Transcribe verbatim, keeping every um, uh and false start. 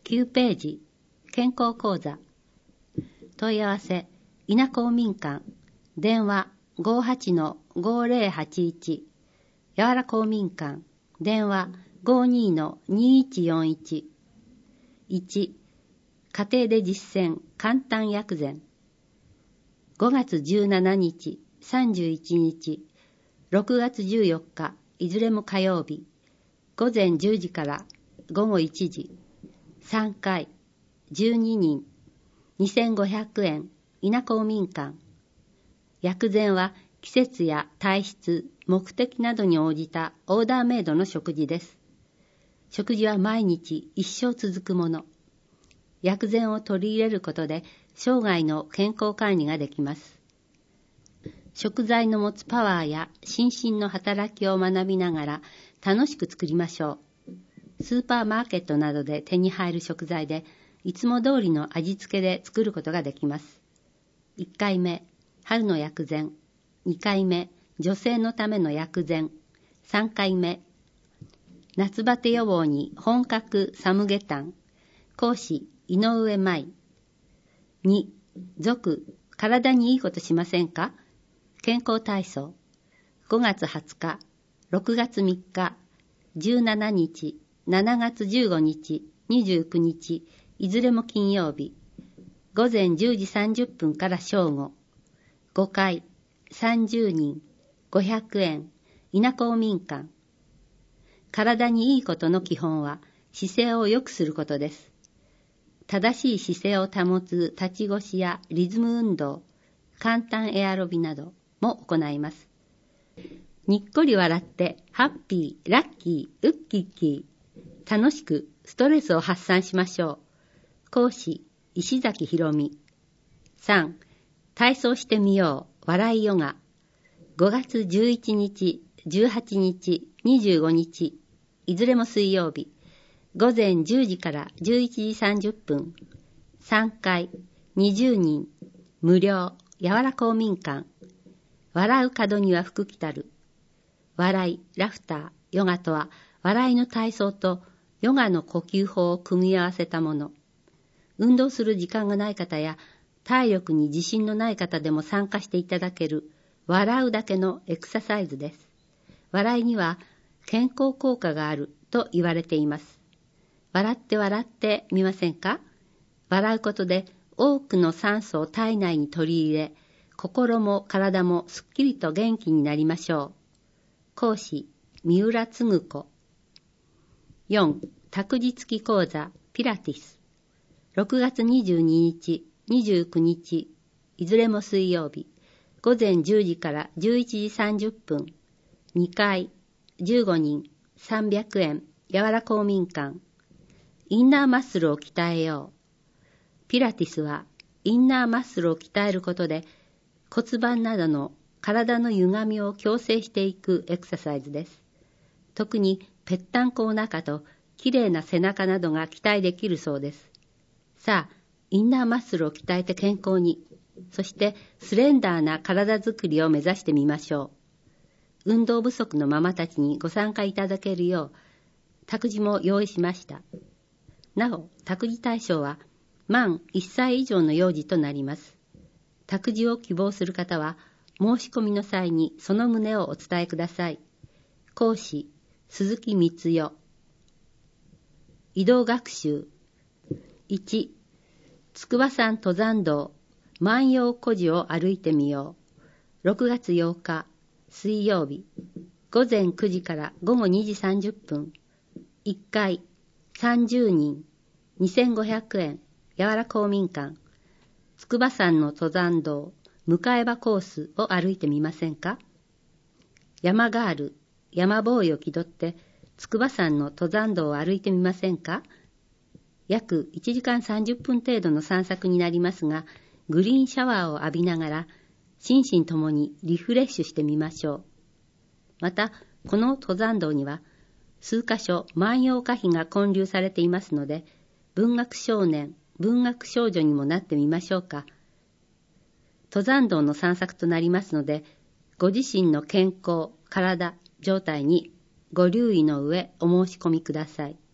きゅうページ、健康講座。問い合わせ、稲公民館、電話 ごーはちのごーぜろはちいち、やわら公民館、電話 ごーにーのにーいちよんいち、いち、家庭で実践簡単薬膳。ごがつじゅうしちにち、さんじゅういちにち、ろくがつじゅうよっか、いずれも火曜日、ごぜんじゅうじからごごいちじ、さんかい、じゅうににん、にせんごひゃくえん、稲公民館。薬膳は季節や体質、目的などに応じたオーダーメイドの食事です。食事は毎日一生続くもの。薬膳を取り入れることで生涯の健康管理ができます。食材の持つパワーや心身の働きを学びながら楽しく作りましょう。スーパーマーケットなどで手に入る食材でいつも通りの味付けで作ることができます。いっかいめ、春の薬膳。にかいめ、女性のための薬膳。さんかいめ、夏バテ予防に本格サムゲタン。講師、井上舞。に、続、体にいいことしませんか？健康体操。ごがつはつか、ろくがつみっか、じゅうしちにち、しちがつじゅうごにち、にじゅうくにち、いずれも金曜日。ごぜんじゅうじさんじゅっぷんから正午。ごかい、さんじゅうにん、ごひゃくえん、稲公民館。体にいいことの基本は姿勢を良くすることです。正しい姿勢を保つ立ち腰やリズム運動、簡単エアロビなども行います。にっこり笑ってハッピー、ラッキー、ウッキッキー。楽しくストレスを発散しましょう。講師、石崎ひろみ。さん、体操してみよう、笑いヨガ。ごがつじゅういちにち、じゅうはちにち、にじゅうごにち、いずれも水曜日。ごぜんじゅうじからじゅういちじさんじゅっぷん。さんかい、にじゅうにん、無料、やわら公民館。笑う門には福来たる。笑い、ラフター、ヨガとは、笑いの体操とヨガの呼吸法を組み合わせたもの。運動する時間がない方や、体力に自信のない方でも参加していただける、笑うだけのエクササイズです。笑いには健康効果があると言われています。笑って笑ってみませんか？笑うことで多くの酸素を体内に取り入れ、心も体もすっきりと元気になりましょう。講師、三浦つぐ子。よん、託児付き講座、ピラティス。ろくがつにじゅうににち、にじゅうくにち、いずれも水曜日。ごぜんじゅうじからじゅういちじさんじゅっぷん。にかい、じゅうごにん、さんびゃくえん、やわら公民館。インナーマッスルを鍛えよう。ピラティスはインナーマッスルを鍛えることで骨盤などの体の歪みを矯正していくエクササイズです。特にぺったんこお腹ときれいな背中などが期待できるそうです。さあ、インナーマッスルを鍛えて健康に、そしてスレンダーな体づくりを目指してみましょう。運動不足のママたちにご参加いただけるよう、託児も用意しました。なお、託児対象は満いっさい以上の幼児となります。託児を希望する方は、申し込みの際にその旨をお伝えください。講師、鈴木光代。移動学習。いち、筑波山登山道、万葉孤児を歩いてみよう。ろくがつようか、水曜日。ごぜんくじからごごにじさんじゅっぷん。いっかい、さんじゅうにん、にせんごひゃくえん、やわら公民館。筑波山の登山道、向場コースを歩いてみませんか？山ガール、山ボーイを気取って、筑波山の登山道を歩いてみませんか？約いちじかんさんじゅっぷん程度の散策になりますが、グリーンシャワーを浴びながら、心身ともにリフレッシュしてみましょう。また、この登山道には、数カ所万葉歌碑が建立されていますので、文学少年、文学少女にもなってみましょうか。登山道の散策となりますので、ご自身の健康、体、状態にご留意の上お申し込みください。